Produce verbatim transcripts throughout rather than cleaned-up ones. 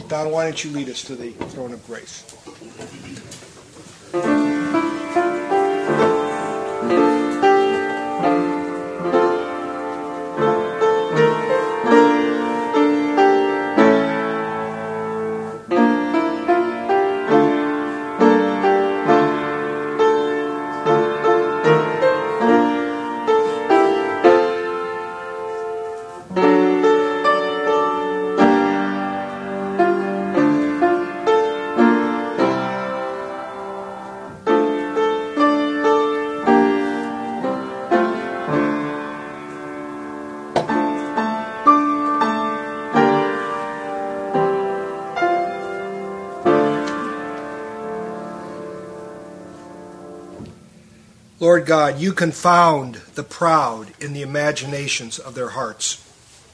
Don, why don't you lead us to the throne of grace? Lord God, you confound the proud in the imaginations of their hearts.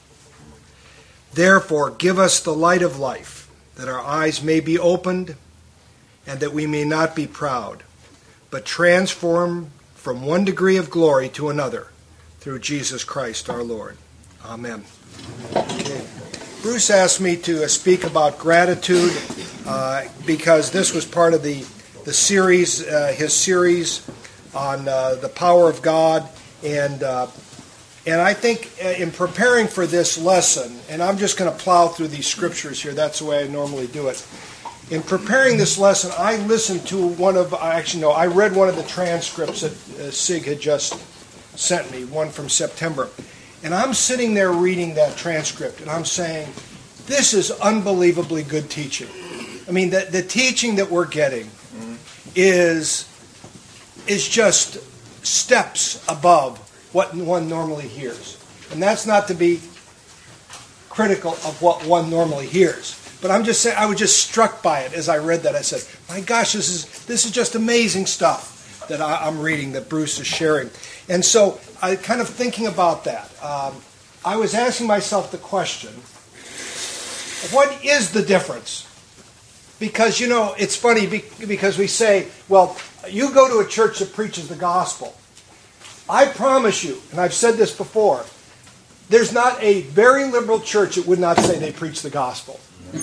Therefore, give us the light of life, that our eyes may be opened, and that we may not be proud, but transform from one degree of glory to another, through Jesus Christ our Lord. Amen. Okay. Bruce asked me to uh, speak about gratitude uh, because this was part of the, the series, uh, his series on uh, the power of God, and uh, and I think in preparing for this lesson, and I'm just going to plow through these scriptures here, that's the way I normally do it. In preparing this lesson, I listened to one of, actually no, I read one of the transcripts that uh, Sig had just sent me, one from September, and I'm sitting there reading that transcript, and I'm saying, this is unbelievably good teaching. I mean, the, the teaching that we're getting is... is just steps above what one normally hears. And that's not to be critical of what one normally hears. But I'm just saying, I was just struck by it as I read that. I said, my gosh, this is this is just amazing stuff that I, I'm reading, that Bruce is sharing. And so, I kind of thinking about that, um, I was asking myself the question, what is the difference? Because, you know, it's funny because we say, well, you go to a church that preaches the gospel. I promise you, and I've said this before, there's not a very liberal church that would not say they preach the gospel.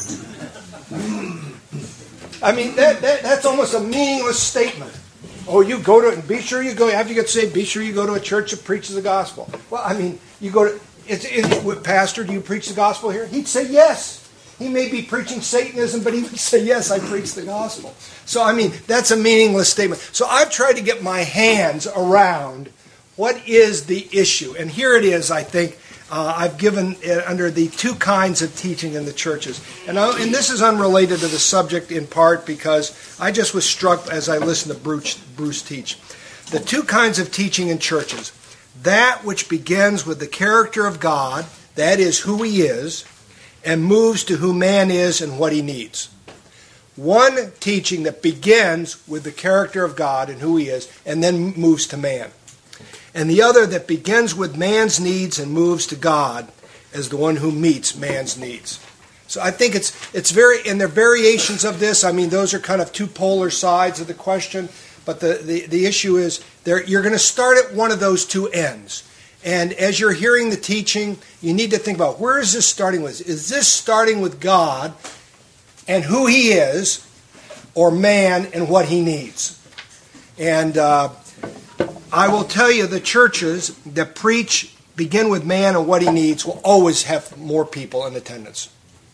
I mean, that, that that's almost a meaningless statement. Oh, you go to, and be sure you go, after you get saved, be sure you go to a church that preaches the gospel. Well, I mean, you go to, it's, it, Pastor, do you preach the gospel here? He'd say yes. He may be preaching Satanism, but he would say, yes, I preach the gospel. So, I mean, that's a meaningless statement. So I've tried to get my hands around what is the issue. And here it is, I think, uh, I've given it under the two kinds of teaching in the churches. And, I, and this is unrelated to the subject in part because I just was struck as I listened to Bruce, Bruce teach. The two kinds of teaching in churches. That which begins with the character of God, that is who He is, and moves to who man is and what he needs. One teaching that begins with the character of God and who He is, and then moves to man. And the other that begins with man's needs and moves to God as the one who meets man's needs. So I think it's it's very, and there are variations of this. I mean, those are kind of two polar sides of the question. But the, the, the issue is, there, you're going to start at one of those two ends. And as you're hearing the teaching, you need to think about, where is this starting with? Is this starting with God and who He is, or man and what he needs? And uh, I will tell you, the churches that preach, begin with man and what he needs, will always have more people in attendance.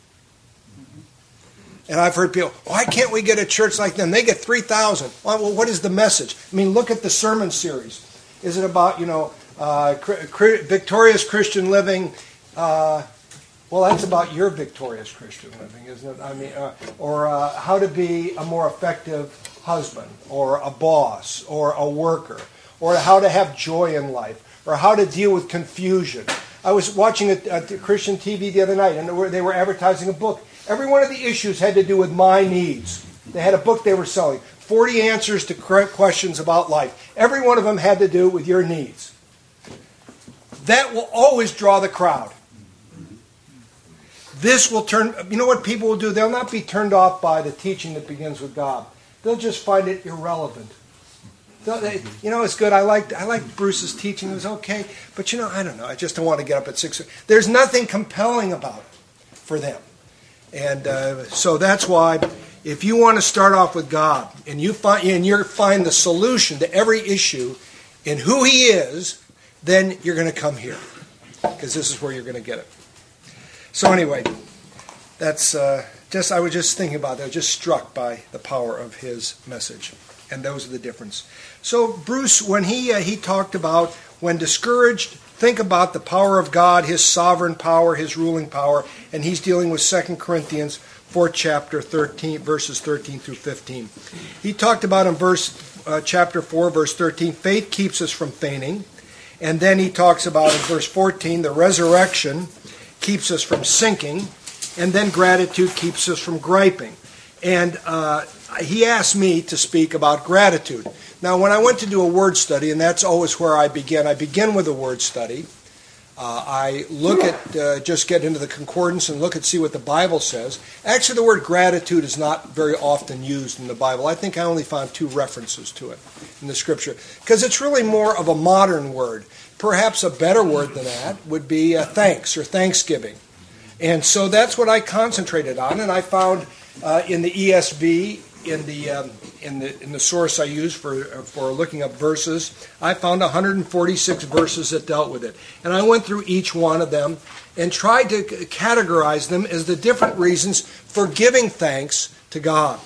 And I've heard people, why can't we get a church like them? They get three thousand. Well, what is the message? I mean, look at the sermon series. Is it about, you know, Uh, victorious Christian living? Uh, well, that's about your victorious Christian living, isn't it? I mean, uh, or uh, how to be a more effective husband, or a boss, or a worker, or how to have joy in life, or how to deal with confusion. I was watching a, a Christian T V the other night, and they were, they were advertising a book. Every one of the issues had to do with my needs. They had a book they were selling, forty answers to questions about life. Every one of them had to do with your needs. That will always draw the crowd. This will turn, you know what people will do? They'll not be turned off by the teaching that begins with God. They'll just find it irrelevant. They, you know, it's good. I liked, I liked Bruce's teaching. It was okay. But, you know, I don't know. I just don't want to get up at six. There's nothing compelling about it for them. And uh, so that's why if you want to start off with God and you find and you find the solution to every issue in who He is, then you're going to come here, because this is where you're going to get it. So anyway, that's uh, just I was just thinking about that. I was just struck by the power of his message, and those are the difference. So Bruce, when he uh, he talked about when discouraged, think about the power of God, His sovereign power, His ruling power, and he's dealing with Second Corinthians fourth chapter, thirteen verses thirteen through fifteen. He talked about in verse uh, chapter four, verse thirteen, faith keeps us from fainting, and then he talks about in verse fourteen, the resurrection keeps us from sinking, and then gratitude keeps us from griping. And uh, he asked me to speak about gratitude. Now, when I went to do a word study, and that's always where I begin, I begin with a word study. Uh, I look at, uh, just get into the concordance and look and see what the Bible says. Actually, the word gratitude is not very often used in the Bible. I think I only found two references to it in the Scripture, because it's really more of a modern word. Perhaps a better word than that would be uh, thanks or thanksgiving. And so that's what I concentrated on, and I found uh, in the E S V, in the um, in the in the source I used for for looking up verses, I found one hundred forty-six verses that dealt with it, and I went through each one of them and tried to categorize them as the different reasons for giving thanks to God.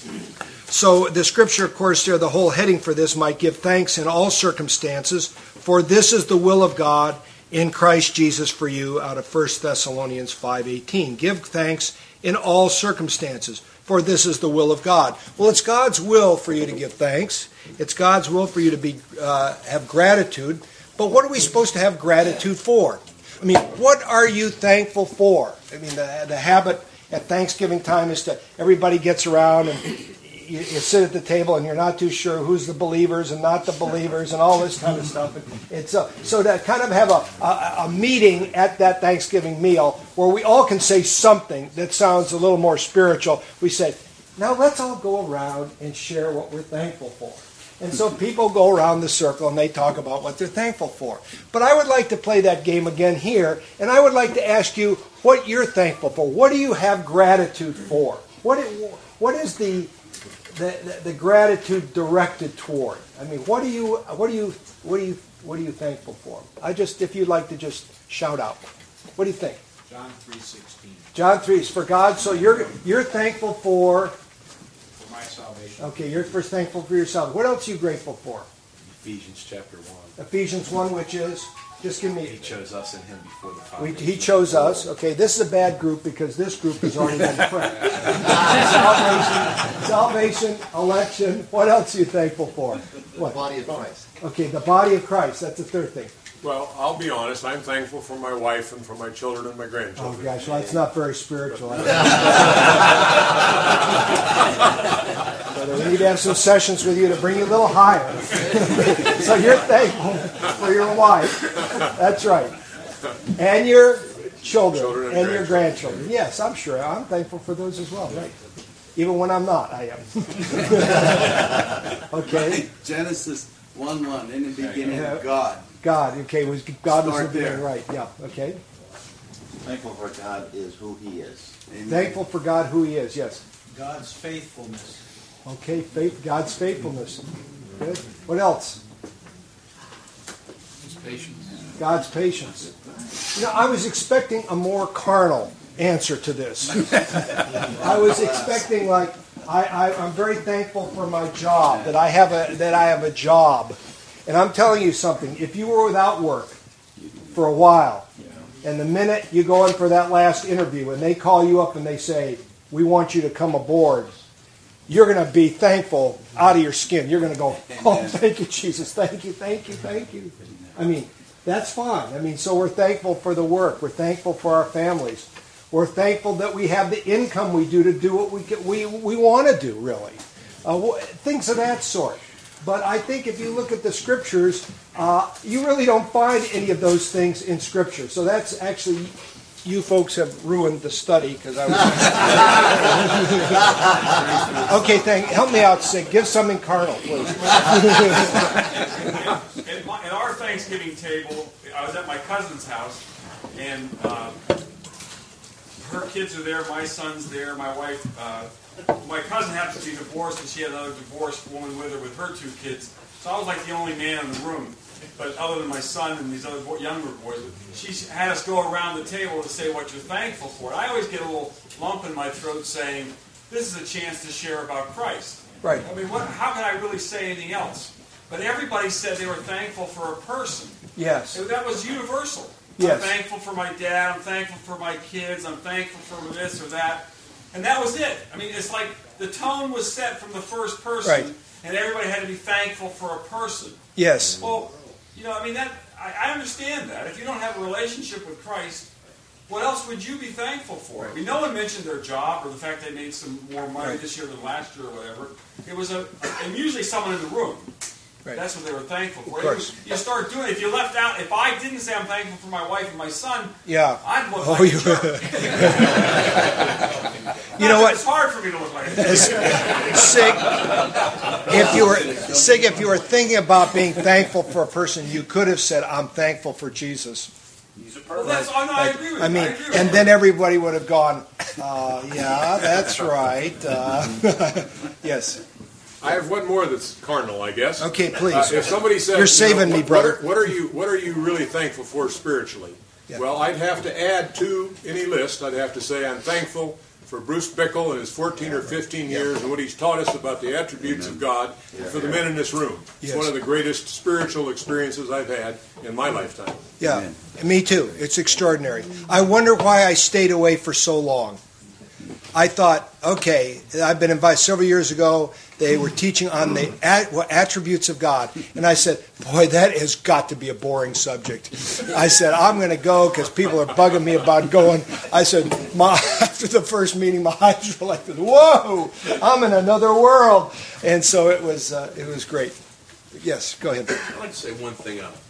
So the Scripture, of course, there the whole heading for this might give thanks in all circumstances, for this is the will of God in Christ Jesus for you, out of First Thessalonians five eighteen. Give thanks in all circumstances, for this is the will of God. Well, it's God's will for you to give thanks. It's God's will for you to be uh, have gratitude. But what are we supposed to have gratitude for? I mean, what are you thankful for? I mean, the, the habit at Thanksgiving time is to everybody gets around and you, you sit at the table and you're not too sure who's the believers and not the believers and all this kind of stuff. And, and so, so to kind of have a, a, a meeting at that Thanksgiving meal where we all can say something that sounds a little more spiritual, we say, now let's all go around and share what we're thankful for. And so people go around the circle and they talk about what they're thankful for. But I would like to play that game again here, and I would like to ask you what you're thankful for. What do you have gratitude for? What what is the the, the, the gratitude directed toward? I mean, what do you what do you what do you what are you thankful for? I just if you'd like to just shout out. What do you think? John three sixteen. John three is for God. So you're you're thankful for For my salvation. Okay, you're first thankful for yourself. What else are you grateful for? Ephesians chapter one. Ephesians one, which is, just give me... He chose us in Him before the We, foundation. he chose us. Okay, this is a bad group because this group has already been prepped. salvation, salvation, election. What else are you thankful for? What? The body of Christ. Okay, the body of Christ. That's the third thing. Well, I'll be honest. I'm thankful for my wife and for my children and my Oh, grandchildren. gosh, well, that's not very spiritual. But we need to have some sessions with you to bring you a little higher. So you're thankful for your wife. That's right. And your children, Children and and your grandchildren. Yes, I'm sure. I'm thankful for those as well. Right. Even when I'm not, I am. Okay. Genesis one one, in the beginning, Yeah. God. God. Okay, was God was Start the beginning, there. right? Yeah. Okay. Thankful for God is who He is. Amen. Thankful for God, who He is. Yes. God's faithfulness. Okay. Faith. God's faithfulness. Good. What else? His patience. God's patience. You know, I was expecting a more carnal answer to this. I was expecting, like, I, I, I'm very thankful for my job, that I have a that I have a job. And I'm telling you something, if you were without work for a while, and the minute you go in for that last interview and they call you up and they say, we want you to come aboard, you're going to be thankful out of your skin. You're going to go, oh, thank you, Jesus. Thank you, thank you, thank you. I mean, that's fine. I mean, so we're thankful for the work. We're thankful for our families. We're thankful that we have the income we do to do what we get, we, we want to do, really. Uh, things of that sort. But I think if you look at the Scriptures, uh, you really don't find any of those things in Scripture. So that's actually... You folks have ruined the study because I was. Okay, thank. Help me out, Sig. Give something carnal, please. At, my, at our Thanksgiving table, I was at my cousin's house, and uh, her kids are there, my son's there, my wife, uh, my cousin happens to be divorced, and she had another divorced woman with her with her two kids. So I was like the only man in the room, but other than my son and these other boy, younger boys. She had us go around the table to say what you're thankful for. And I always get a little lump in my throat saying, this is a chance to share about Christ. Right. I mean, what, how can I really say anything else? But everybody said they were thankful for a person. Yes. So that was universal. Yes. I'm thankful for my dad. I'm thankful for my kids. I'm thankful for this or that. And that was it. I mean, it's like the tone was set from the first person. Right. And everybody had to be thankful for a person. Yes. Well, you know, I mean, that I, I understand that. If you don't have a relationship with Christ, what else would you be thankful for? I mean, no one mentioned their job or the fact they made some more money Right. this year than last year or whatever. It was a, and usually someone in the room. Right. That's what they were thankful for. Of course. You start doing it. If you left out, if I didn't say I'm thankful for my wife and my son, Yeah. I'd look Oh, like you- a jerk. You know what? It's hard for me to look like a jerk. Sig, if you were Sig, if you were thinking about being thankful for a person, you could have said, "I'm thankful for Jesus." Well, that's, oh, no, I agree with I you. mean, I agree with and you. then everybody would have gone, uh, "Yeah, that's right." Uh, yes. I have one more that's carnal, I guess. Okay, please. Uh, if somebody says, You're you saving know, me, what- brother. What are, what are you What are you really thankful for spiritually? Yeah. Well, I'd have to add to any list. I'd have to say I'm thankful for Bruce Bickle and his fourteen or fifteen years and what he's taught us about the attributes of God. And for the men in this room, it's Yes. one of the greatest spiritual experiences I've had in my lifetime. Yeah, me too. It's extraordinary. I wonder why I stayed away for so long. I thought, okay, I've been invited several years ago. They were teaching on the at, what, attributes of God. And I said, boy, that has got to be a boring subject. I said, I'm going to go because people are bugging me about going. I said, my, after the first meeting, my eyes were like, whoa, I'm in another world. And so it was, uh, it was great. Yes, go ahead. I'd like to say one thing. Uh,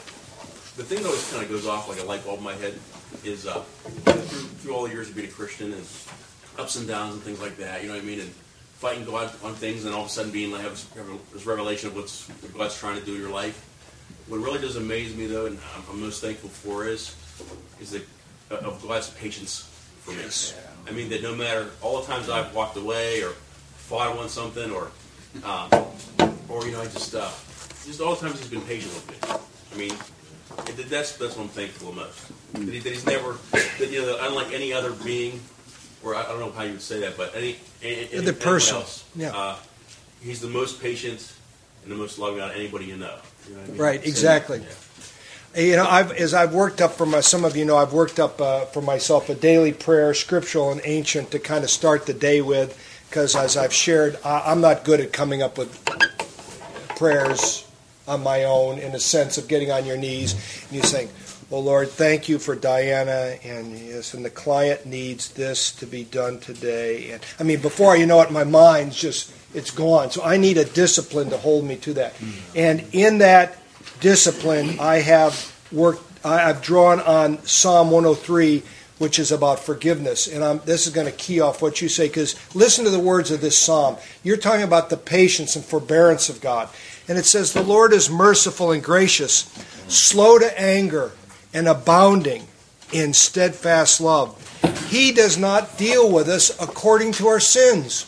the thing that always kind of goes off like a light bulb in my head is uh, through, through all the years of being a Christian and ups and downs and things like that, you know what I mean, and fighting God on things, and all of a sudden being like have this, this revelation of what's, what God's trying to do in your life. What really does amaze me, though, and I'm, I'm most thankful for, is is the uh, of God's patience for me. Yes. I mean that no matter all the times I've walked away or fought on something, or um, or you know, I just uh, just all the times He's been patient with me. I mean, it, that's that's what I'm thankful the most. That, he, that He's never, that, you know, unlike any other being. Or I don't know how you would say that, but any, any, any The person, else, yeah. uh, he's the most patient and the most loving out of anybody you know. You know what I mean? Right, So, exactly. yeah. You know, I've, as I've worked up for my, some of you know, I've worked up uh, for myself a daily prayer, scriptural and ancient, to kind of start the day with, because as I've shared, I, I'm not good at coming up with prayers on my own in a sense of getting on your knees and you saying, "Oh Lord, thank you for Diana, and yes, and the client needs this to be done today." And I mean, before you know it, my mind's just it's gone. So I need a discipline to hold me to that. And in that discipline, I have worked. I- I've drawn on Psalm one oh three, which is about forgiveness. And I'm, this is going to key off what you say, because listen to the words of this psalm. You're talking about the patience and forbearance of God. And it says, "The Lord is merciful and gracious, slow to anger, and abounding in steadfast love. He does not deal with us according to our sins,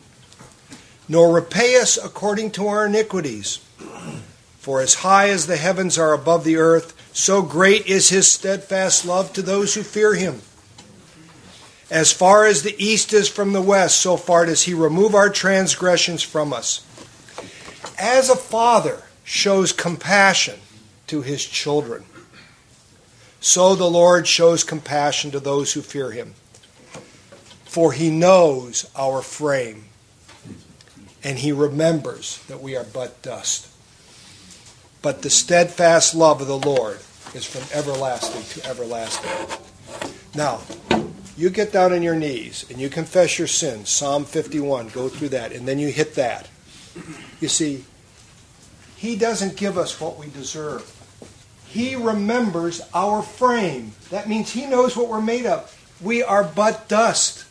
nor repay us according to our iniquities. For as high as the heavens are above the earth, so great is His steadfast love to those who fear Him. As far as the east is from the west, so far does He remove our transgressions from us." As a father shows compassion to his children, so the Lord shows compassion to those who fear Him. For He knows our frame, and He remembers that we are but dust. But the steadfast love of the Lord is from everlasting to everlasting. Now, you get down on your knees and you confess your sins. Psalm fifty-one, go through that, and then you hit that. You see, He doesn't give us what we deserve. He remembers our frame. That means He knows what we're made of. We are but dust.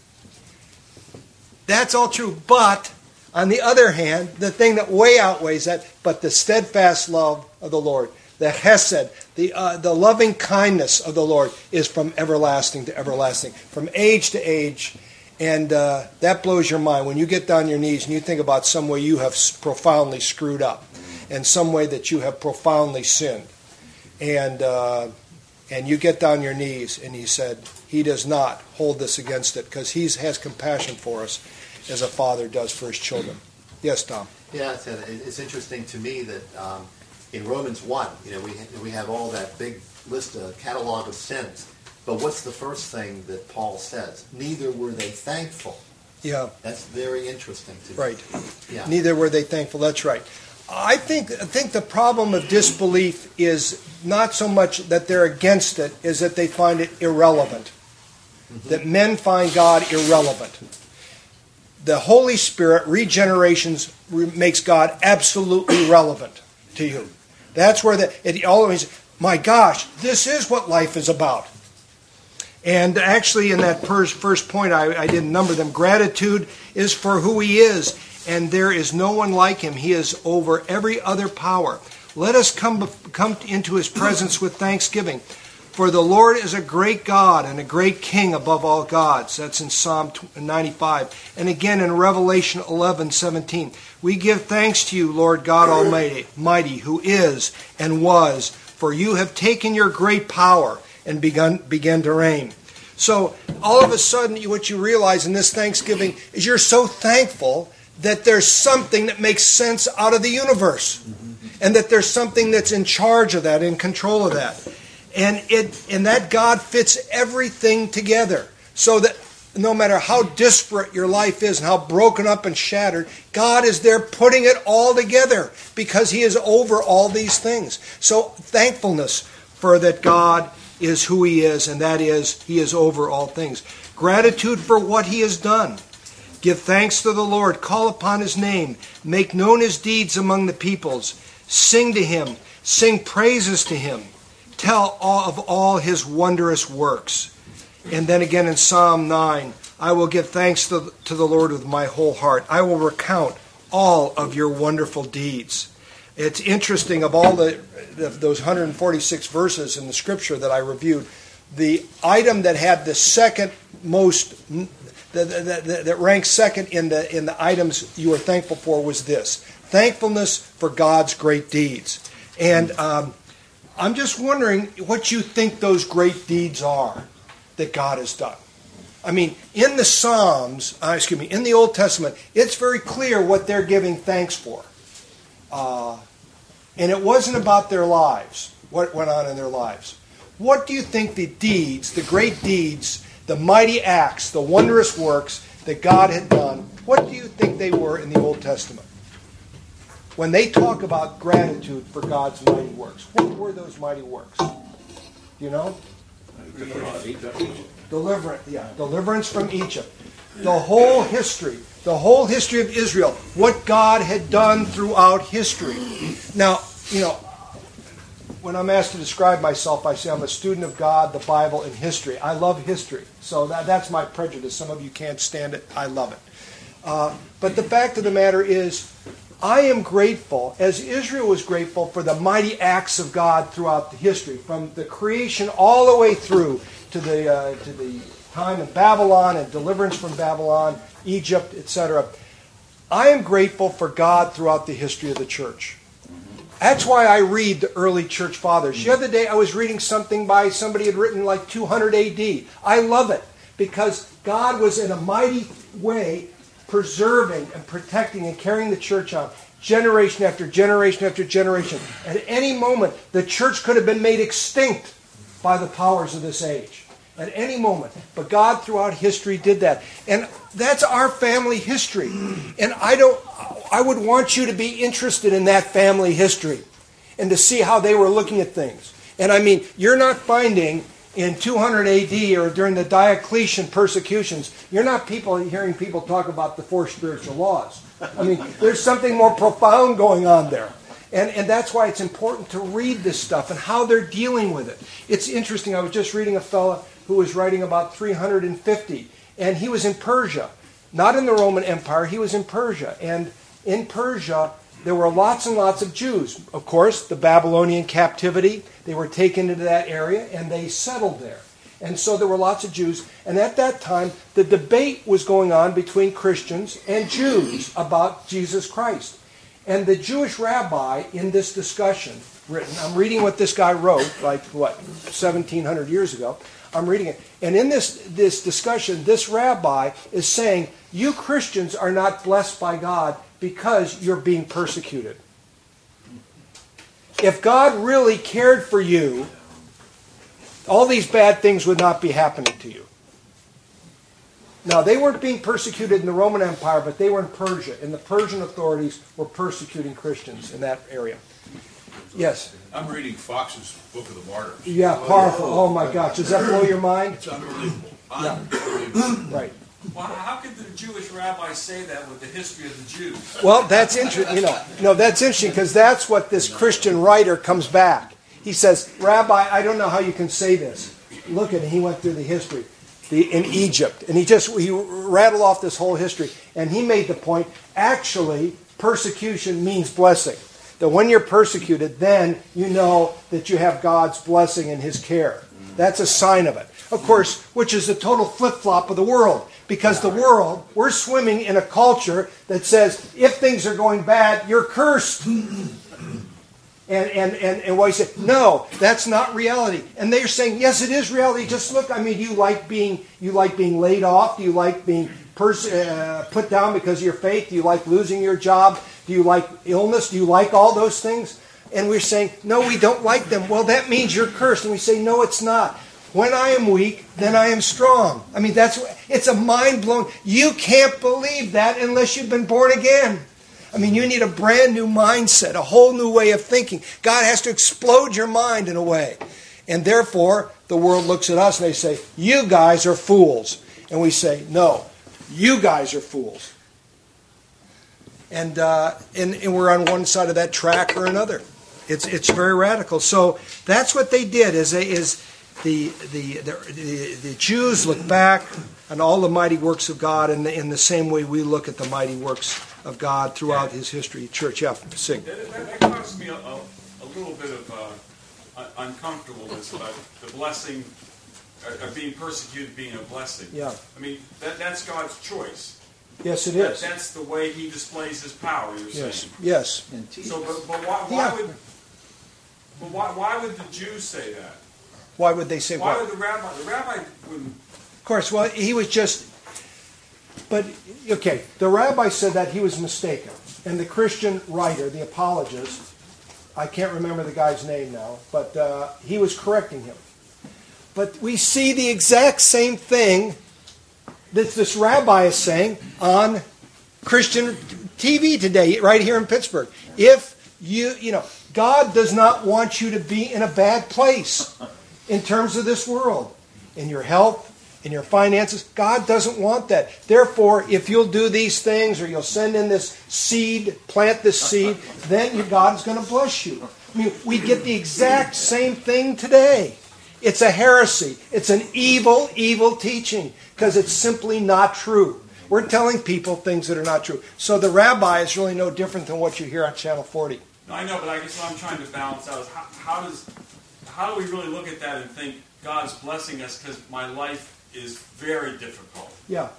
That's all true. But, on the other hand, the thing that way outweighs that, but the steadfast love of the Lord. the hesed, the, uh, the loving kindness of the Lord is from everlasting to everlasting, from age to age. And uh, that blows your mind when you get down on your knees and you think about some way you have profoundly screwed up and some way that you have profoundly sinned. And uh, and you get down on your knees and he said, he does not hold this against it because he has compassion for us as a father does for his children. Yes, Tom? Yeah, it's, it's interesting to me that um, in Romans one, you know, we we have all that big list, of catalog of sins. But what's the first thing that Paul says? Neither were they thankful. Yeah. That's very interesting to me. Right. Yeah. Neither were they thankful. That's right. I think I think the problem of disbelief is not so much that they're against it, is that they find it irrelevant. Mm-hmm. That men find God irrelevant. The Holy Spirit, regenerations, makes God absolutely relevant to you. That's where the, it always, my gosh, this is what life is about. And actually in that first point, I, I didn't number them, gratitude is for who he is, and there is no one like him. He is over every other power. Let us come, come into his presence with thanksgiving. For the Lord is a great God and a great King above all gods. That's in Psalm ninety-five. And again in Revelation eleven seventeen. We give thanks to you, Lord God Almighty, mighty, who is and was, for you have taken your great power and begun began to reign. So all of a sudden what you realize in this Thanksgiving is you're so thankful that there's something that makes sense out of the universe. And that there's something that's in charge of that, in control of that. And it and that God fits everything together. So that no matter how disparate your life is and how broken up and shattered, God is there putting it all together because he is over all these things. So thankfulness for that God is who he is, and that is, he is over all things. Gratitude for what he has done. Give thanks to the Lord. Call upon his name. Make known his deeds among the peoples. Sing to him. Sing praises to him. Tell all of all his wondrous works. And then again in Psalm nine, I will give thanks to, to the Lord with my whole heart. I will recount all of your wonderful deeds. It's interesting, of all the, the those one hundred forty-six verses in the scripture that I reviewed, the item that had the second most, that, that, that ranks second in the in the items you were thankful for was this: thankfulness for God's great deeds. And um, I'm just wondering what you think those great deeds are that God has done. I mean, in the Psalms, uh, excuse me, in the Old Testament, it's very clear what they're giving thanks for. Uh, and it wasn't about their lives, what went on in their lives. What do you think the deeds, the great deeds, the mighty acts, the wondrous works that God had done, what do you think they were in the Old Testament? When they talk about gratitude for God's mighty works, what were those mighty works? Do you know? Deliverance, yeah, deliverance from Egypt. The whole history, the whole history of Israel, what God had done throughout history. Now, you know, when I'm asked to describe myself, I say I'm a student of God, the Bible, and history. I love history, so that, that's my prejudice. Some of you can't stand it. I love it. Uh, but the fact of the matter is, I am grateful, as Israel was grateful, for the mighty acts of God throughout the history, from the creation all the way through to the uh, to the time in Babylon and deliverance from Babylon, Egypt, et cetera. I am grateful for God throughout the history of the church. That's why I read the early church fathers. The other day I was reading something by somebody who had written like two hundred A D. I love it because God was in a mighty way preserving and protecting and carrying the church on generation after generation after generation. At any moment, the church could have been made extinct by the powers of this age. At any moment. But God throughout history did that. And that's our family history. And I don't I would want you to be interested in that family history and to see how they were looking at things. And I mean, you're not finding in two hundred A D or during the Diocletian persecutions, you're not people hearing people talk about the four spiritual laws. I mean, there's something more profound going on there. And, and that's why it's important to read this stuff and how they're dealing with it. It's interesting. I was just reading a fellow who was writing about three hundred fifty, and he was in Persia. Not in the Roman Empire, he was in Persia. And in Persia, there were lots and lots of Jews. Of course, the Babylonian captivity, they were taken into that area and they settled there. And so there were lots of Jews. And at that time, the debate was going on between Christians and Jews about Jesus Christ. And the Jewish rabbi in this discussion written, I'm reading what this guy wrote, like, what, seventeen hundred years ago. I'm reading it. And in this, this discussion, this rabbi is saying, you Christians are not blessed by God because you're being persecuted. If God really cared for you, all these bad things would not be happening to you. Now, they weren't being persecuted in the Roman Empire, but they were in Persia, and the Persian authorities were persecuting Christians in that area. Yes? I'm reading Fox's Book of the Martyrs. Yeah, powerful. Oh my gosh. Does that blow your mind? It's unbelievable. Yeah. Unbelievable. Right. Well, how could the Jewish rabbi say that with the history of the Jews? Well, that's interesting. You know, no, that's interesting because that's what this Christian writer comes back. He says, Rabbi, I don't know how you can say this. Look at it. He went through the history the, in Egypt. And he just, he rattled off this whole history. And he made the point, actually, persecution means blessing. That when you're persecuted, then you know that you have God's blessing and His care. That's a sign of it. Of course, which is the total flip-flop of the world. Because the world, we're swimming in a culture that says, if things are going bad, you're cursed. And, and, and, and what he said, no, that's not reality. And they're saying, yes, it is reality. Just look, I mean, do you like being, you like being laid off? Do you like being pers- uh, put down because of your faith? Do you like losing your job? Do you like illness? Do you like all those things? And we're saying, no, we don't like them. Well, that means you're cursed. And we say, no, it's not. When I am weak, then I am strong. I mean, that's it's a mind-blowing. You can't believe that unless you've been born again. I mean, you need a brand new mindset, a whole new way of thinking. God has to explode your mind in a way. And therefore, the world looks at us and they say, you guys are fools. And we say, no, you guys are fools. And, uh, and, and we're on one side of that track or another. It's it's very radical. So that's what they did, is, they, is the, the, the, the, the Jews look back on all the mighty works of God in the, in the same way we look at the mighty works of God throughout His history. Church, yeah, sing. That, that, that causes me a, a, a little bit of uh, uncomfortableness about the blessing, uh, of being persecuted being a blessing. Yeah. I mean, that that's God's choice. Yes, it That, is. that's the way He displays His power, you're Yes, saying. yes. So, but, but why, why Yeah. would but why, why would the Jews say that? Why would they say Why what? would the rabbi? The rabbi wouldn't. Of course, well, he was just... But, okay, the rabbi said that he was mistaken. And the Christian writer, the apologist, I can't remember the guy's name now, but uh, he was correcting him. But we see the exact same thing that this rabbi is saying on Christian T V today, right here in Pittsburgh. If you, you know, God does not want you to be in a bad place in terms of this world, in your health, in your finances. God doesn't want that. Therefore, if you'll do these things or you'll send in this seed, plant this seed, then God is going to bless you. I mean, we get the exact same thing today. It's a heresy. It's an evil, evil teaching because it's simply not true. We're telling people things that are not true. So the rabbi is really no different than what you hear on Channel forty. No, I know, but I guess what I'm trying to balance out is how, how does how do we really look at that and think God's blessing us because my life is very difficult. Yeah.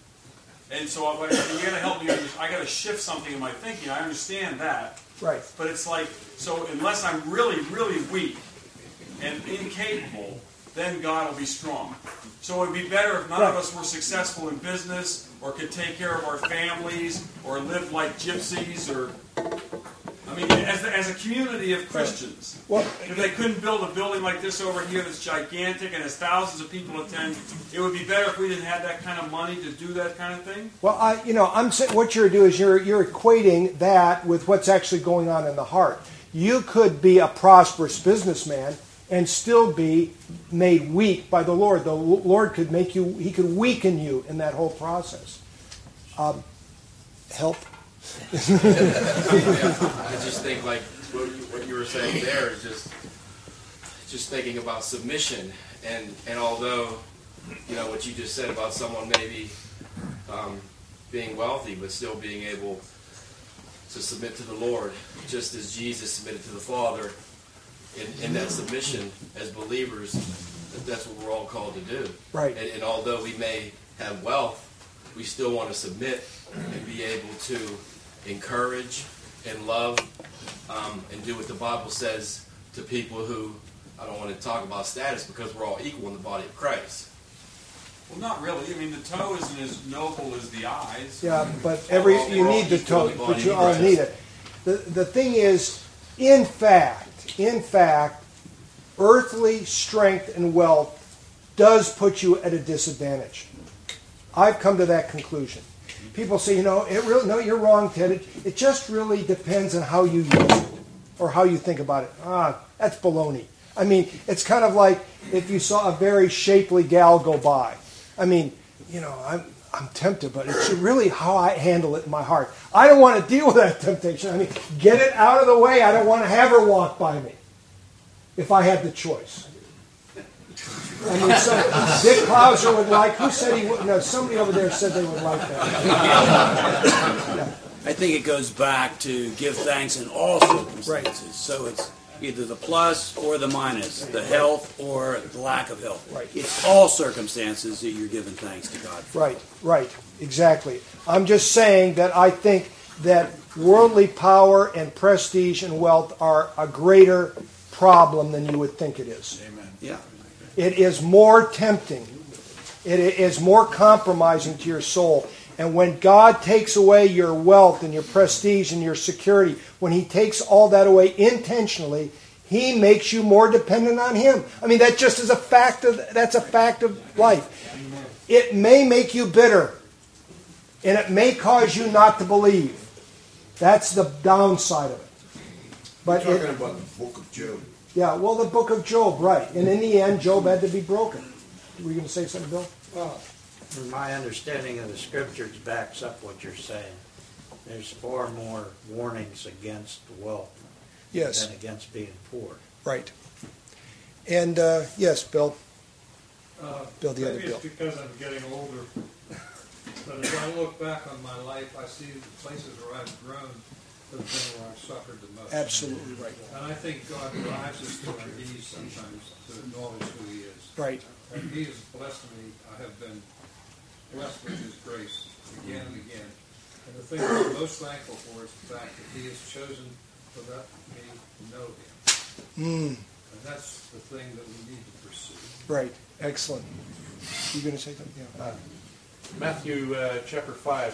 And so I, you got to help me. I got to shift something in my thinking. I understand that. Right. But it's like, so unless I'm really, really weak and incapable, then God will be strong. So it would be better if none right. of us were successful in business or could take care of our families or live like gypsies or... I mean, as, as a community of Christians, well, if they couldn't build a building like this over here that's gigantic and has thousands of people attend, it would be better if we didn't have that kind of money to do that kind of thing. Well, I, you know, I'm saying what you're doing is you're you're equating that with what's actually going on in the heart. You could be a prosperous businessman and still be made weak by the Lord. The Lord could make you; He could weaken you in that whole process. Um, help. I just think like what you, what you were saying there is just just thinking about submission, and and although you know what you just said about someone maybe um, being wealthy but still being able to submit to the Lord, just as Jesus submitted to the Father. In, in that submission, as believers, that's what we're all called to do. Right. And, and although we may have wealth, we still want to submit and be able to encourage and love um, and do what the Bible says to people who, I don't want to talk about status because we're all equal in the body of Christ. Well, not really. I mean, the toe isn't as noble as the eyes. Yeah, but every We're all- you we're all need the equal in toe, the body but you of all Christ. need it. The the thing is, in fact, in fact, earthly strength and wealth does put you at a disadvantage. I've come to that conclusion. People say, you know, it really no, you're wrong, Ted. It, it just really depends on how you use it or how you think about it. Ah, that's baloney. I mean, it's kind of like if you saw a very shapely gal go by. I mean, you know, I'm I'm tempted, but it's really how I handle it in my heart. I don't want to deal with that temptation. I mean, get it out of the way. I don't want to have her walk by me if I had the choice. I mean, so Dick Klauser would like, who said he would? No, somebody over there said they would like that. Yeah. I think it goes back to give thanks in all circumstances. Right. So it's either the plus or the minus, the health or the lack of health. Right. It's all circumstances that you're giving thanks to God for. Right, right, exactly. I'm just saying that I think that worldly power and prestige and wealth are a greater problem than you would think it is. Amen. Yeah. It is more tempting. It is more compromising to your soul. And when God takes away your wealth and your prestige and your security, when He takes all that away intentionally, He makes you more dependent on Him. I mean, that just is a fact of that's a fact of life. It may make you bitter, and it may cause you not to believe. That's the downside of it. But You're it, talking about the book of Job. yeah, well, the book of Job, right. And in the end, Job had to be broken. Were you going to say something, Bill? Well, my understanding of the scriptures backs up what you're saying. There's far more warnings against wealth Yes, than against being poor. right. And, uh, yes, Bill. Uh, Bill, the other maybe Bill. it's because I'm getting older. But as I look back on my life, I see the places where I've grown have been where I've suffered the most. Absolutely right. And I think God drives us to our knees sometimes to acknowledge who He is. Right. And He has blessed me. I have been blessed with His grace again and again. And the thing I'm most thankful for is the fact that He has chosen to let me know Him. Mm, And that's the thing that we need to pursue. right. Excellent. You going to say something? Yeah. Uh, Matthew uh, chapter five,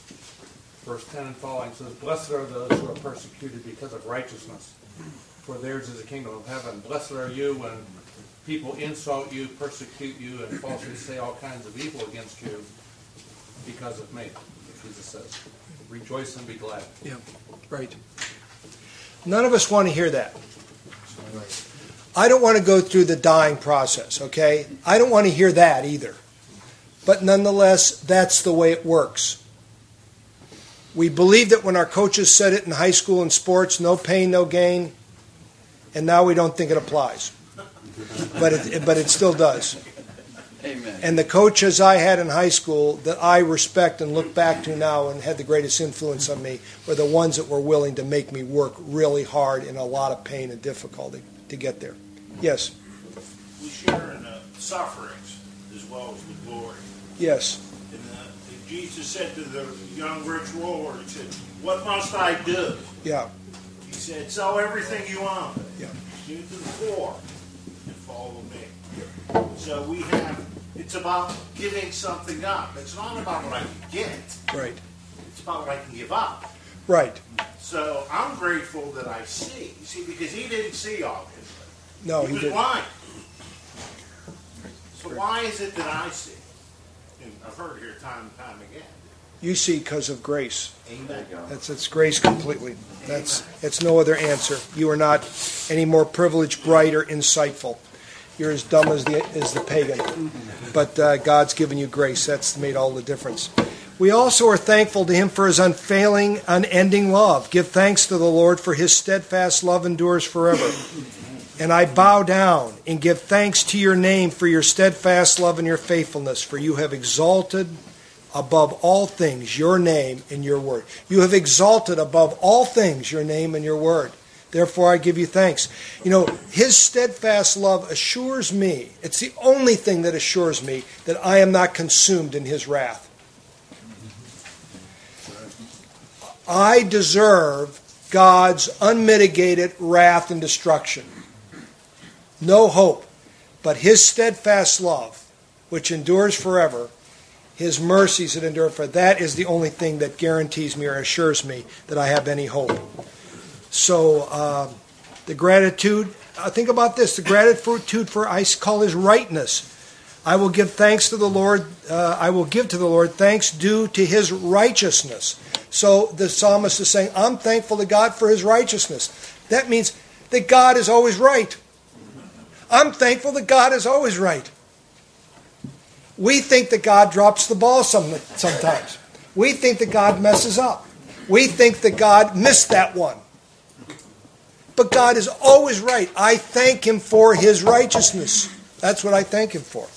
verse ten and following says, "Blessed are those who are persecuted because of righteousness, for theirs is the kingdom of heaven. Blessed are you when people insult you, persecute you, and falsely say all kinds of evil against you because of me." Jesus says, "Rejoice and be glad." Yeah, right. None of us want to hear that. I don't want to go through the dying process, okay? I don't want to hear that either. But nonetheless, that's the way it works. We believe that when our coaches said it in high school and sports, no pain, no gain, and now we don't think it applies. But it, but it still does. Amen. And the coaches I had in high school that I respect and look back to now and had the greatest influence on me were the ones that were willing to make me work really hard in a lot of pain and difficulty to get there. Yes. We share in the sufferings as well as the glory. Yes. And uh, Jesus said to the young rich ruler, He said, "What must I do?" Yeah. He said, "Sell everything you own. Yeah. Give to the poor and follow me." So we have, it's about giving something up. It's not about what I can get. Right. It's about what I can give up. Right. So I'm grateful that I see. You see, because he didn't see obviously. No, he, he was didn't. blind. So why is it that I see? And I've heard it here time and time again. You see because of grace. Amen. That's it's grace completely. That's it's no other answer. You are not any more privileged, bright, or insightful. You're as dumb as the as the pagan. But uh, God's given you grace. That's made all the difference. We also are thankful to Him for His unfailing, unending love. Give thanks to the Lord, for His steadfast love endures forever. And I bow down and give thanks to your name for your steadfast love and your faithfulness, for you have exalted above all things your name and your word. You have exalted above all things your name and your word. Therefore I give you thanks. You know, his steadfast love assures me, it's the only thing that assures me that I am not consumed in his wrath. I deserve God's unmitigated wrath and destruction. No hope, but his steadfast love, which endures forever, his mercies that endure forever, that is the only thing that guarantees me or assures me that I have any hope. So uh, the gratitude, uh, think about this, the gratitude for, I call his rightness. I will give thanks to the Lord, uh, I will give to the Lord thanks due to his righteousness. So the psalmist is saying, I'm thankful to God for his righteousness. That means that God is always right. I'm thankful that God is always right. We think that God drops the ball some, sometimes. We think that God messes up. We think that God missed that one. But God is always right. I thank him for his righteousness. That's what I thank him for.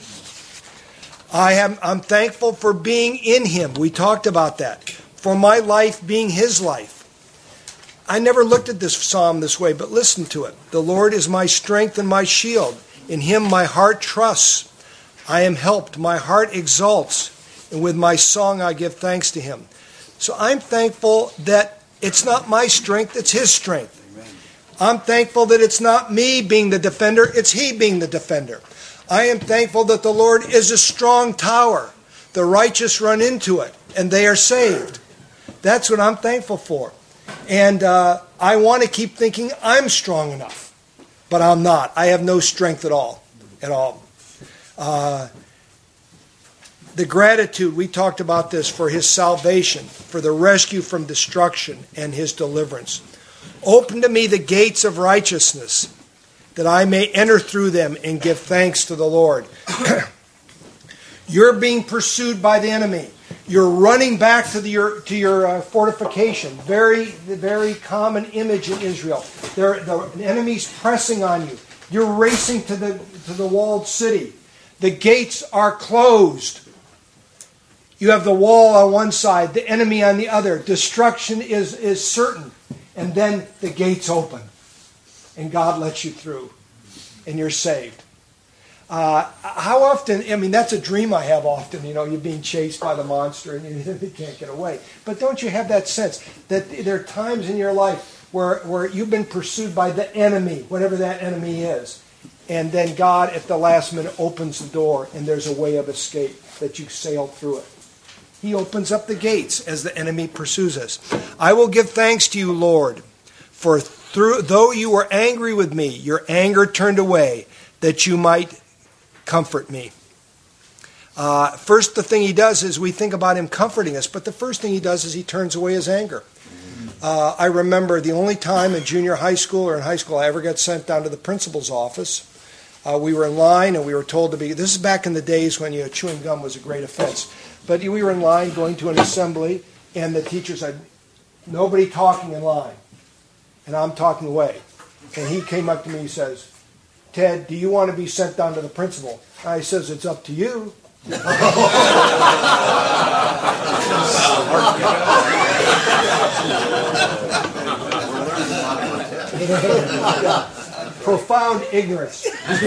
I am, I'm thankful for being in him. We talked about that. For my life being his life. I never looked at this psalm this way, but listen to it. The Lord is my strength and my shield. In him my heart trusts. I am helped. My heart exalts. And with my song I give thanks to him. So I'm thankful that it's not my strength, it's his strength. I'm thankful that it's not me being the defender, it's he being the defender. I am thankful that the Lord is a strong tower. The righteous run into it, and they are saved. That's what I'm thankful for. And uh, I want to keep thinking I'm strong enough. But I'm not. I have no strength at all. At all. Uh, the gratitude, we talked about this, for his salvation, for the rescue from destruction and his deliverance. Open to me the gates of righteousness, that I may enter through them and give thanks to the Lord. You're being pursued by the enemy. You're running back to the, your to your uh, fortification. Very, very common image in Israel. There, the enemy's pressing on you. You're racing to the to the walled city. The gates are closed. You have the wall on one side, the enemy on the other. Destruction is, is certain. And then the gates open. And God lets you through. And you're saved. Uh, how often, I mean, that's a dream I have often, you know, you're being chased by the monster and you, you can't get away. But don't you have that sense that there are times in your life where, where you've been pursued by the enemy, whatever that enemy is, and then God at the last minute opens the door and there's a way of escape that you sail through it. He opens up the gates as the enemy pursues us. I will give thanks to you, Lord, for through, though you were angry with me, your anger turned away, that you might comfort me. Uh, first, the thing he does is we think about him comforting us, but the first thing he does is he turns away his anger. Uh, I remember the only time in junior high school or in high school I ever got sent down to the principal's office. Uh, we were in line and we were told to be, this is back in the days when you know, chewing gum was a great offense, but we were in line going to an assembly and the teacher said, nobody talking in line. And I'm talking away. And he came up to me and he says, Ted, do you want to be sent down to the principal? I says, it's up to you. Profound ignorance.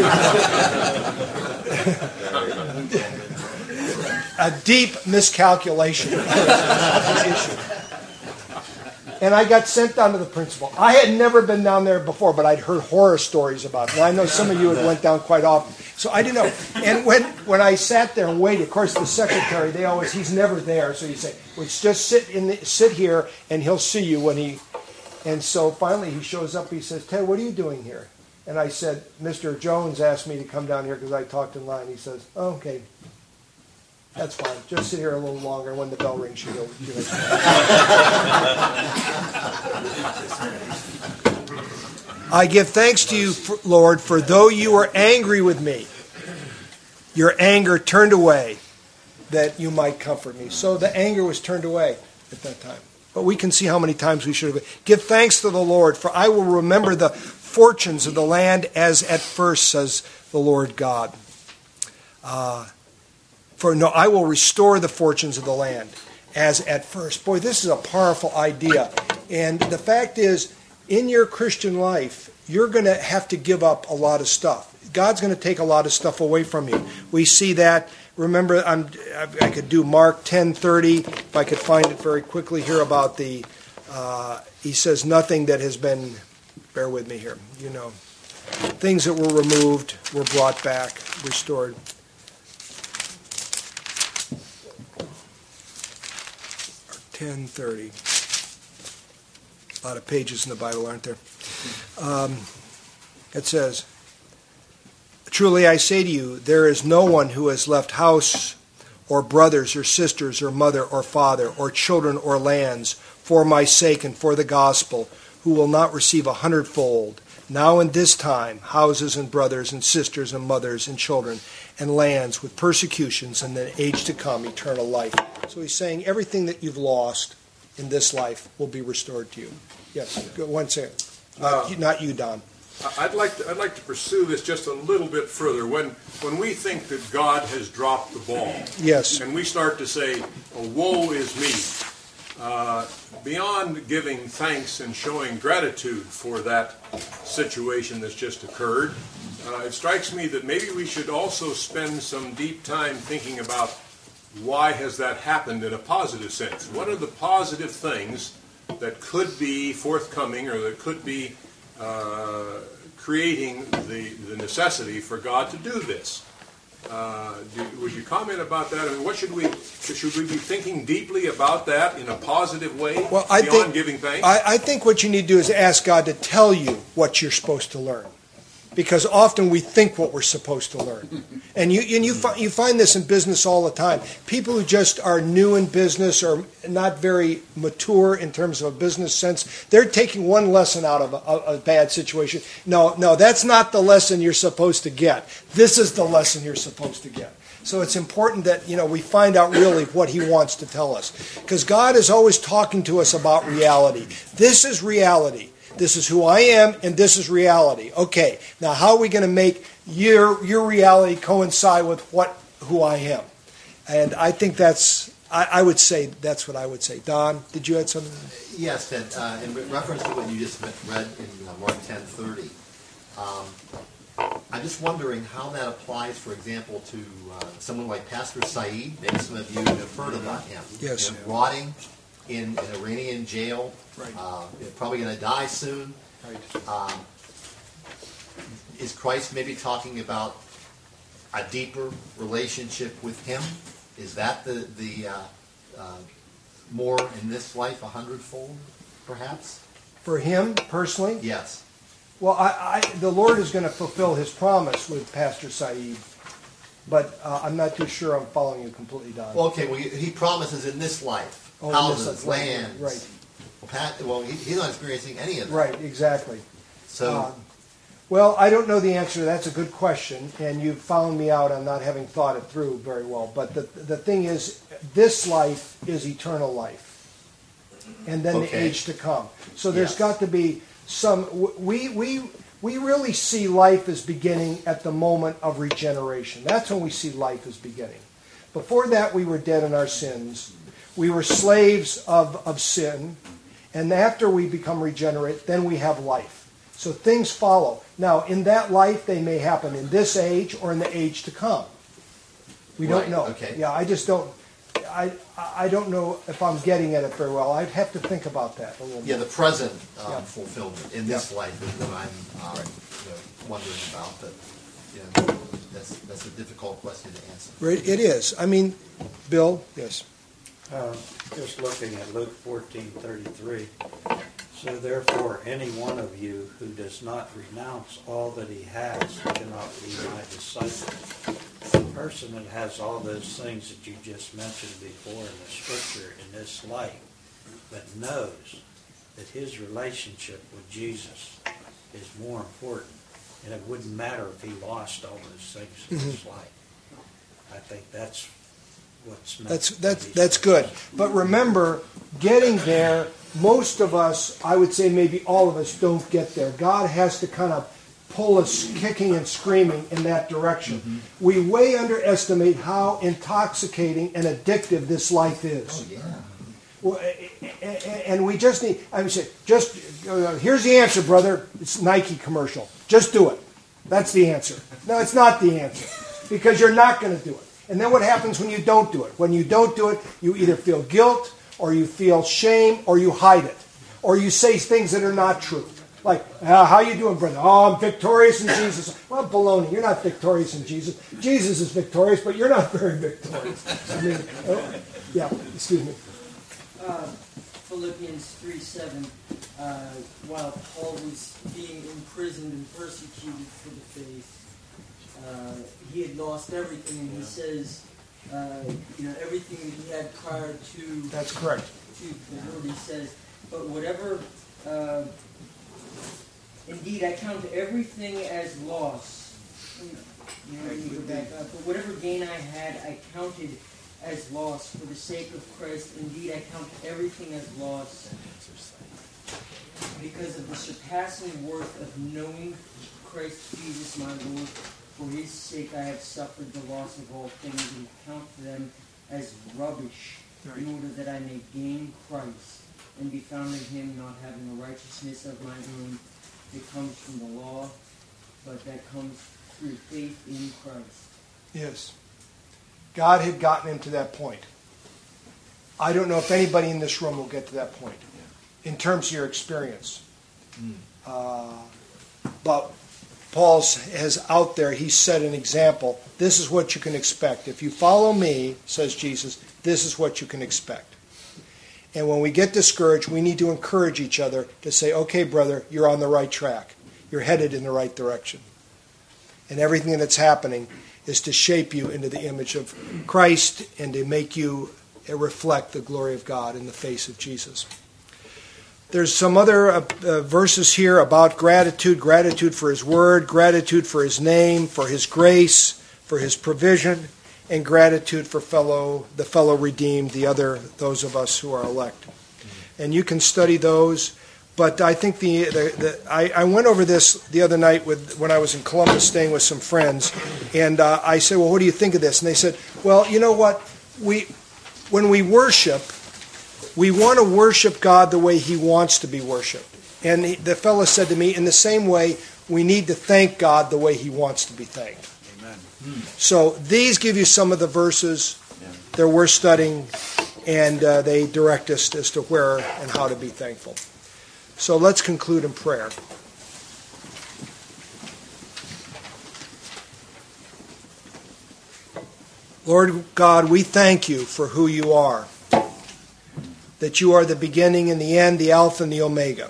A deep miscalculation of the issue. And I got sent down to the principal. I had never been down there before, but I'd heard horror stories about it. And I know some of you had went down quite often. So I didn't know. And when, when I sat there and waited, of course, the secretary, they always, he's never there. So you say, well, just sit in the, sit here, and he'll see you when he... And so finally he shows up. He says, Ted, what are you doing here? And I said, Mister Jones asked me to come down here because I talked in line. He says, oh, okay. That's fine. Just sit here a little longer. When the bell rings, you'll do it. I give thanks to you, for, Lord, for though you were angry with me, your anger turned away, that you might comfort me. So the anger was turned away at that time. But we can see how many times we should have. Give thanks to the Lord, for I will remember the fortunes of the land as at first, says the Lord God. Uh, For no, I will restore the fortunes of the land as at first. Boy, this is a powerful idea. And the fact is, in your Christian life, you're going to have to give up a lot of stuff. God's going to take a lot of stuff away from you. We see that. Remember, I'm, I could do Mark ten thirty, if I could find it very quickly here about the, uh, he says, nothing that has been, bear with me here, you know, things that were removed were brought back, restored. ten thirty. A lot of pages in the Bible, aren't there? Um, it says, truly I say to you, there is no one who has left house or brothers or sisters or mother or father or children or lands for my sake and for the gospel who will not receive a hundredfold, now in this time, houses and brothers and sisters and mothers and children and lands with persecutions, and then age to come, eternal life. So he's saying everything that you've lost in this life will be restored to you. Yes, go one second. Not, uh, you, not you, Don. I'd like to, I'd like to pursue this just a little bit further. When when we think that God has dropped the ball, yes, and we start to say, oh, "Woe is me," uh, beyond giving thanks and showing gratitude for that situation that's just occurred, uh, it strikes me that maybe we should also spend some deep time thinking about why has that happened in a positive sense. What are the positive things that could be forthcoming or that could be uh, creating the, the necessity for God to do this? Uh, do, would you comment about that? I mean, what should we should we be thinking deeply about that in a positive way, well, I beyond think, giving thanks? I, I think what you need to do is ask God to tell you what you're supposed to learn. Because often we think what we're supposed to learn. And you and you, fi- you find this in business all the time. People who just are new in business or not very mature in terms of a business sense, they're taking one lesson out of a, a, a bad situation. No, no, that's not the lesson you're supposed to get. This is the lesson you're supposed to get. So it's important that, you know, we find out really what he wants to tell us. Because God is always talking to us about reality. This is reality. This is who I am, and this is reality. Okay, now how are we going to make your your reality coincide with what who I am? And I think that's, I, I would say, that's what I would say. Don, did you add something? Yes, Ted. Uh, in reference to what you just read in uh, Mark ten thirty, um, I'm just wondering how that applies, for example, to uh, someone like Pastor Saeed. Maybe some of you have heard about him. Yes. You know, rotting in an Iranian jail. Right. Uh, probably going to die soon. Right. Um, is Christ maybe talking about a deeper relationship with Him? Is that the the uh, uh, more in this life a hundredfold, perhaps? For him personally? Yes. Well, I, I, the Lord is going to fulfill His promise with Pastor Saeed, but uh, I'm not too sure I'm following you completely, Don. Well, okay, well, he, he promises in this life, oh, houses, this, lands. Right. Well, Pat, well he, he's not experiencing any of that. Right, exactly. So, uh, well, I don't know the answer to that. That's a good question, and you've found me out on not having thought it through very well. But the the thing is, this life is eternal life, and then okay. the age to come. So there's yes. got to be some. We we we really see life as beginning at the moment of regeneration. That's when we see life as beginning. Before that, we were dead in our sins. We were slaves of of sin. And after we become regenerate, then we have life. So things follow. Now, in that life, they may happen in this age or in the age to come. We right. don't know. Okay. Yeah, I just don't. I I don't know if I'm getting at it very well. I'd have to think about that a little bit. Yeah, the present um, yeah. fulfillment in this yeah. life is what I'm um, right. you know, wondering about. But you know, that's that's a difficult question to answer. Right, it is. I mean, Bill, yes. Uh, just looking at Luke fourteen thirty-three. So therefore, any one of you who does not renounce all that he has cannot be my disciple. The person that has all those things that you just mentioned before in the scripture in this life, but knows that his relationship with Jesus is more important, and it wouldn't matter if he lost all those things in mm-hmm. his life. I think that's what's meant. That's that's that's good. But remember, getting there, most of us, I would say maybe all of us, don't get there. God has to kind of pull us kicking and screaming in that direction. Mm-hmm. We way underestimate how intoxicating and addictive this life is. Oh, yeah. Well, and we just need, I would say, just, uh, here's the answer, brother. It's a Nike commercial. Just do it. That's the answer. No, it's not the answer. Because you're not going to do it. And then what happens when you don't do it? When you don't do it, you either feel guilt, or you feel shame, or you hide it. Or you say things that are not true. Like, uh, how you doing, brother? Oh, I'm victorious in Jesus. Well, baloney. You're not victorious in Jesus. Jesus is victorious, but you're not very victorious. I mean, uh, yeah, excuse me. Uh, Philippians three seven, uh, while Paul was being imprisoned and persecuted for the faith, uh, he had lost everything, and he says, uh, you know, everything that he had prior to... That's correct. To the Lord, he says, but whatever... Uh, indeed, I count everything as loss. You know, you go back up. But whatever gain I had, I counted as loss for the sake of Christ. Indeed, I count everything as loss because of the surpassing worth of knowing Christ Jesus my Lord. For his sake I have suffered the loss of all things and count them as rubbish, in order that I may gain Christ and be found in him, not having a righteousness of my own that comes from the law, but that comes through faith in Christ. Yes. God had gotten him to that point. I don't know if anybody in this room will get to that point in terms of your experience. Mm. Uh, but Paul's has out there, he set an example. This is what you can expect. If you follow me, says Jesus, this is what you can expect. And when we get discouraged, we need to encourage each other to say, okay, brother, you're on the right track. You're headed in the right direction. And everything that's happening is to shape you into the image of Christ and to make you reflect the glory of God in the face of Jesus. There's some other uh, uh, verses here about gratitude, gratitude for his word, gratitude for his name, for his grace, for his provision, and gratitude for fellow the fellow redeemed, the other, those of us who are elect. And you can study those. But I think the, the, the I, I went over this the other night with when I was in Columbus staying with some friends, and uh, I said, well, what do you think of this? And they said, well, you know what? We when we worship, we want to worship God the way he wants to be worshipped. And he, the fellow said to me, in the same way, we need to thank God the way he wants to be thanked. Amen. Hmm. So these give you some of the verses that we're studying, and uh, they direct us as to where and how to be thankful. So let's conclude in prayer. Lord God, we thank you for who you are, that you are the beginning and the end, the Alpha and the Omega.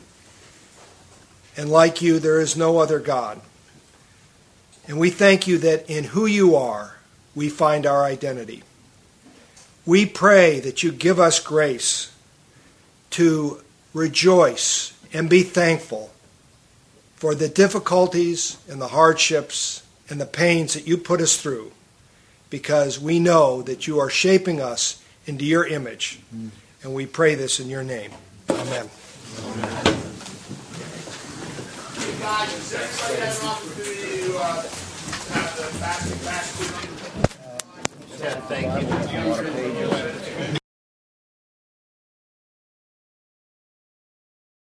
And like you, there is no other God. And we thank you that in who you are, we find our identity. We pray that you give us grace to rejoice and be thankful for the difficulties and the hardships and the pains that you put us through, because we know that you are shaping us into your image. Mm. And we pray this in your name. Amen. Amen. Hey guys, does everybody have an opportunity to uh, have the basket basket? Uh, thank you.